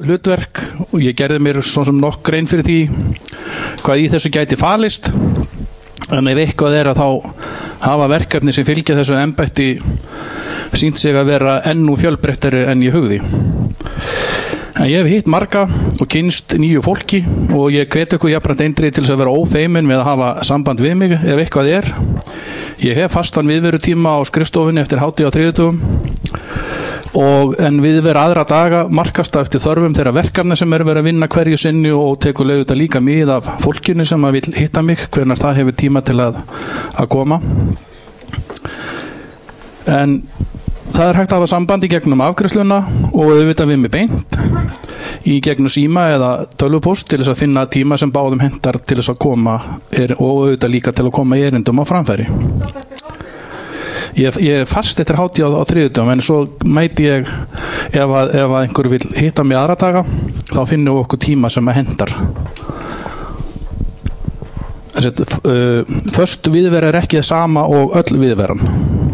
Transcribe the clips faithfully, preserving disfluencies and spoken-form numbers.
hlutverk og ég gerði mér svo sem nokk grein fyrir því hvað í þessu gæti falist, en ef eitthvað er að þá hafa verkefni sem fylgja þessu embætti sýnt sig að vera ennú fjölbreyttari en ég hugði. En ég hef hitt marga og kynst nýju fólki og ég hvet ykkur jafnframt eindregið til þess að vera ófeimin með að hafa samband við mig ef eitthvað er. Ég hef fastan viðverutíma á skrifstofunni eftir hádegi á þriðjudögum og en viðveru aðra daga markast eftir þörfum þeirra verkefni sem er verið að vinna hverju sinni og tekur auðvitað líka mið af fólkinu sem að vil hitta mig hvenær það hefur tíma til að, að koma. En það er hægt að hafa samband í gegnum afgreiðsluna og auðvitað við mig beint í gegnum síma eða tölvupóst til þess að finna tíma sem báðum hentar til þess að koma er, og auðvitað líka til að koma í erindum á framfæri. Ég, ég er fast eftir hátíð á, á þriðjudögum en svo mæti ég ef að, ef að einhver vil hitta mig aðra daga þá finnum við okkur tíma sem að hendar. Þessi, uh, först viðvera er ekki það sama og öll viðveran.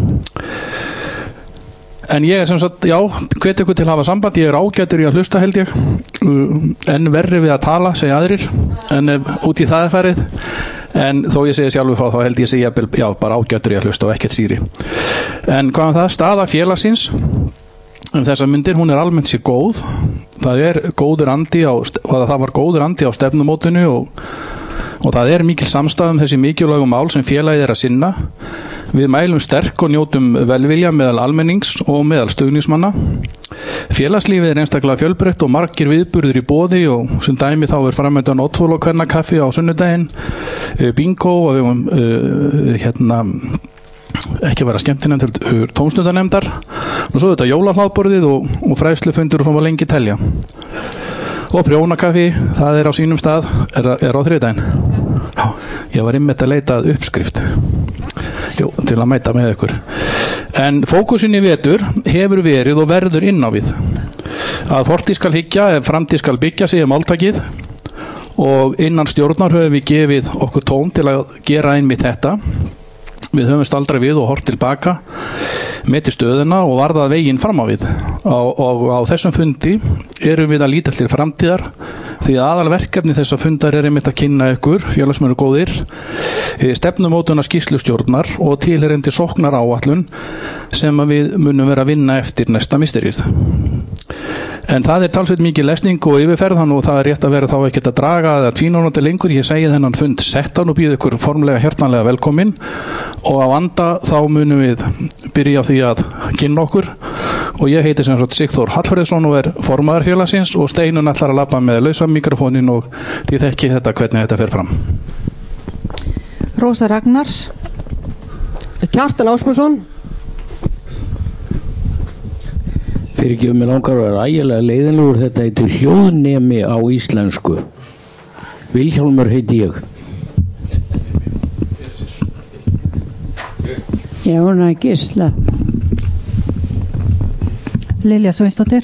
En ég er sem sagt, já, hvet ykkur til að hafa samband, ég er ágætur í að hlusta held ég, en verri við að tala, segja aðrir, en út í það er farið, en þó ég segi sjálfur frá þá held ég segja, já, bara ágætur í að hlusta og ekkert síri. En hvað um það, staða félagsins, um þessar myndir, hún er almennt sér góð, það er góður andi á, það var góður andi á stefnumótinu og, og það er mikil samstæð um þessi mikilvægu mál sem félagið er að sinna. Við mælum sterk og njótum velvilja meðal almennings og meðal stuðningsmanna. Félagslífið er einstaklega fjölbreytt og margir viðburðir í boði og sem dæmi þá er framöndan oddfól og kvennakaffi á sunnudaginn, bingo og við höfum uh, hérna ekki að vera skemmtinefnd tómstundanemndar og svo þetta jólahlaðborðið og, og fræðslufundur sem var lengi telja. Og prjónakaffi, það er á sínum stað, er, er á þriðjudaginn. Já, ég var einmitt að leita að uppskrift. Jú, til að mæta með ykkur. En fókusin í vetur hefur verið og verður inn á við. Að fortíð skal hyggja ef framtíð skal byggja sig máltakið og innan stjórnar höfum við gefið okkur tóm til að gera einmitt þetta. Við höfum staldra við og hort tilbaka, meti stöðuna og varðað veginn fram á við. Og, og á þessum fundi erum við að líta til framtíðar því að aðalverkefni þessa fundar er einmitt að kynna ykkur, félagsmenn og góðir, stefnumótuna skýrslustjórnar og tilherendi sóknar áætlun sem við munum vera að vinna eftir næsta misterið. En það er talsveit mikið lesning og yfirferðan og það er rétt að vera þá ekkert að draga eða tvínónandi lengur. Ég segi þennan fund settan og býð ykkur formlega hjartanlega velkomin og á anda þá munum við byrja á því að kynna okkur og ég heiti sem sagt Sigþór Hallfreðsson og er formaður félagsins og Steinun ætlar að labba með lausa mikrofónin og þið þekki þetta hvernig þetta fer fram. Rósa Ragnars, Kjartan Ásmundsson. Fyrirgefðu mig langar að vera ægilega leiðinlegur, þetta heitir hljóðnemi á íslensku. Vilhjálmur heiti ég. Jóna Gísla. Lilja Sveinsdóttir.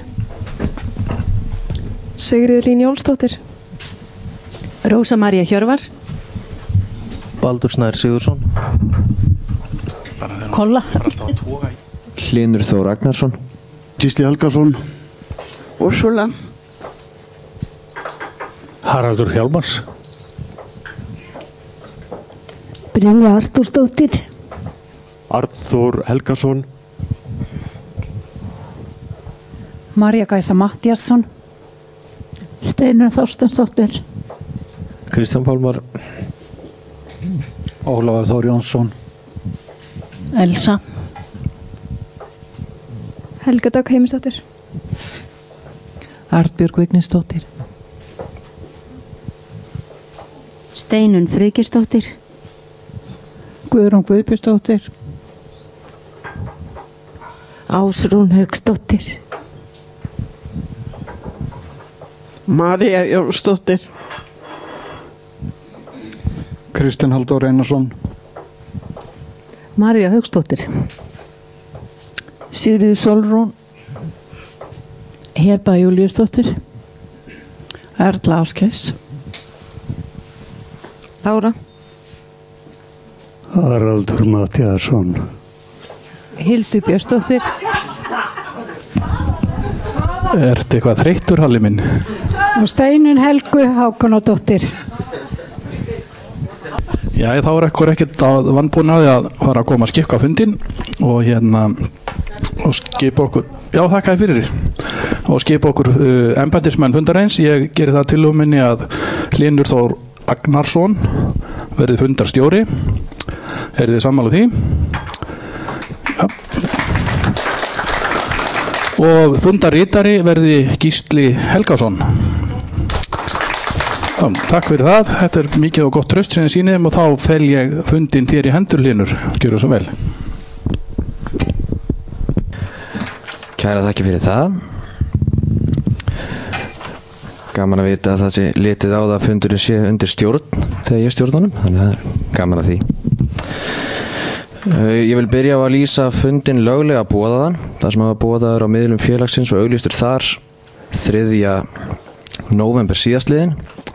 Sigríður Lín Jónsdóttir. Rósa María Hjörvar. Baldur Snær Sigursson. Kolla. Hlynur Þór Ragnarsson. Gísli Helgason. Úrsula. Haraldur Hjálmars. Brynja Artúrsdóttir. Arnþór Helgason. Marja Gæsa Mattíasson. Steinun Þorsteinsdóttir. Kristján Pálmar. Ólafur Þór Jónsson. Elsa. Helga Dögg Heimisdóttir. Arnbjörg Vignisdóttir. Steinun Friðgeirsdóttir. Guðrún Guðbjörnsdóttir. Ásrún Hauksdóttir. María Jónsdóttir. Kristinn Halldór Einarsson. María Hauksdóttir. Sigríður Sólrún. Heba Júlíusdóttir. Erla Áskeis. Lára. Haraldur Mattíasson. Hildur Björnsdóttir. Ertu eitthvað þreyttur, Halli minn? Og Steinun Helgu Hákonardóttir. Já, þá er ekkur ekkert að vannbúin að því að fara að koma að skikka fundin og hérna og skipa okkur, já þakka þér fyrir og skipa okkur uh, embættismenn fundarins. Ég geri það tillögu minni að Hlynur Þór Agnarsson verði fundarstjóri. Er þið sammála því? Já. Og fundarritari verði Gísli Helgason. Já, takk fyrir það. Þetta er mikið og gott tröst sem þið sýnum og þá fel ég fundin þér í hendur, Hlynur. Gjörðu svo vel. Kæra þakki fyrir það. Gaman að vita að það sé litið á það að fundurinn sé undir stjórn þegar ég stjórn honum, þannig að það er gaman að því. Ég vil byrja á að lýsa fundin löglega boðaðan, þar sem hafa boðaður á miðlum félagsins og auglýstur þar þriðja nóvember síðastliðin.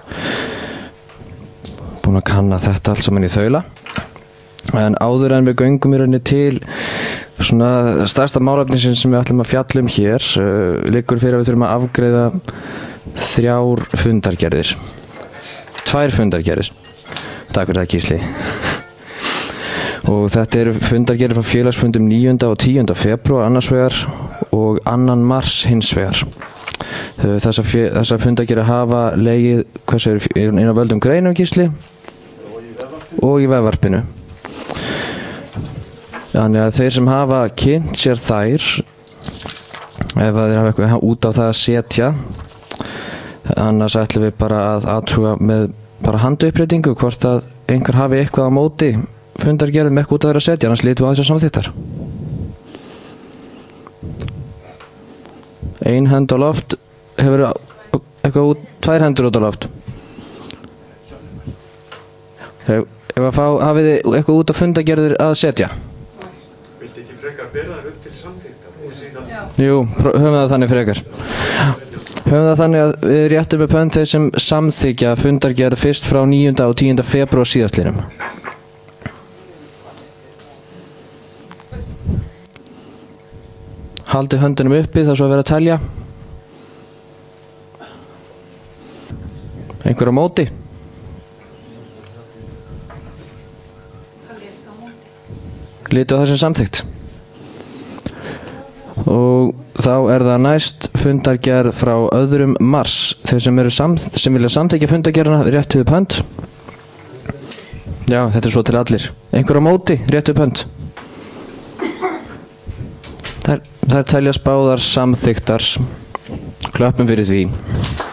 Búin að kanna þetta allt saman í þaula. En áður en við göngum í rauninni til svona stærsta málefnisinn sem við ætlum að fjalla um hér, uh, liggur fyrir að við þurfum að afgreiða þrjár fundargerðir. Tvær fundargerðir. Takk fyrir það, Gísli. Og þetta eru fundargerðir frá félagsfundum níunda og tíunda febrúar annars vegar og annan mars hins vegar. Þessar, þessar fundargerðir hafa legið, hvað segir, inn á völdum greinum, Gísli? Og í vefvarpinu. Þannig að þeir sem hafa kynnt sér þær, ef þeir hafa eitthvað út á það að setja, annars ætlum við bara að athuga með bara handuppréttingu hvort að einhver hafi eitthvað á móti fundargerðum eitthvað út að vera að setja, annars lítum við á þessar samþykktar. Ein hend á loft, hefur eitthvað út, tvær hendur út á loft. Ef, ef að fá, hafið þið eitthvað út á fundargerðir að setja? Viltu ekki frekar bera það upp til samþykktar? Jú, höfum það þannig frekar. Höfum það þannig að við réttum upp hönd þeir sem samþykja fundargerð fyrst frá níunda og tíunda febrúar síðastliðnum. Haldið höndunum uppi þar svo að vera að telja. Einhver á móti? Lítu á þessi samþykkt. Og þá er það næst fundargerð frá öðrum mars. Þeir sem, eru sam, sem vilja samþykja fundargerðina, réttu upp hönd. Já, þetta er svo til allir. Einhver á móti, réttu upp hönd. Þær, þær teljast báðar samþykktar. Klöppum fyrir því.